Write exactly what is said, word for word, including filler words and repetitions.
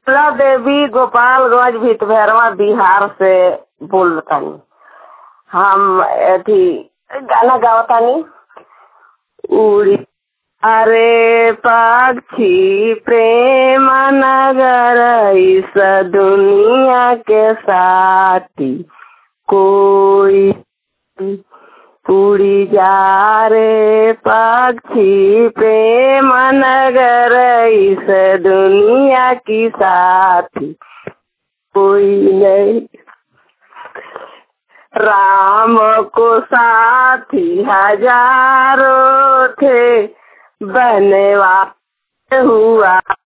ला देवी गोपालगंज भितभरवा बिहार से बोलतानी। हम अथी गाना गावतानी। उड़ी अरे पक्षी प्रेम नगर इस दुनिया के साथी कोई उड़ी जा रे पक्षी प्रेम नगर इस दुनिया की साथी कोई नहीं। राम को साथी हजारों थे बनवास हुआ